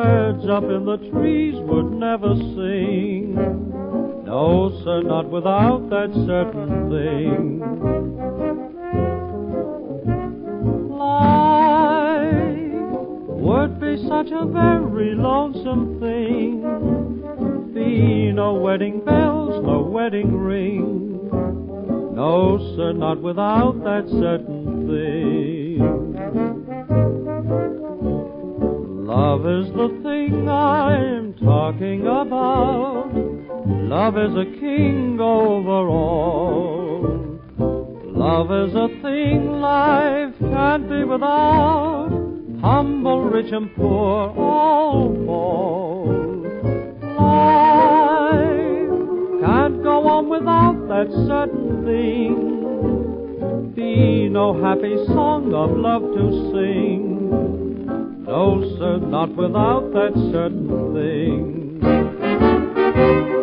birds up in the trees would never sing. No, sir, not without that certain thing. Life would be such a very lonesome thing. Be no wedding bells, no wedding ring. No, sir, not without that certain thing. Love is the thing I'm talking about. Love is a king over all. Love is a thing life can't be without. Humble, rich, and poor all fall. Life can't go on without that certain thing. Be no happy song of love to sing. No, sir, not without that certain thing.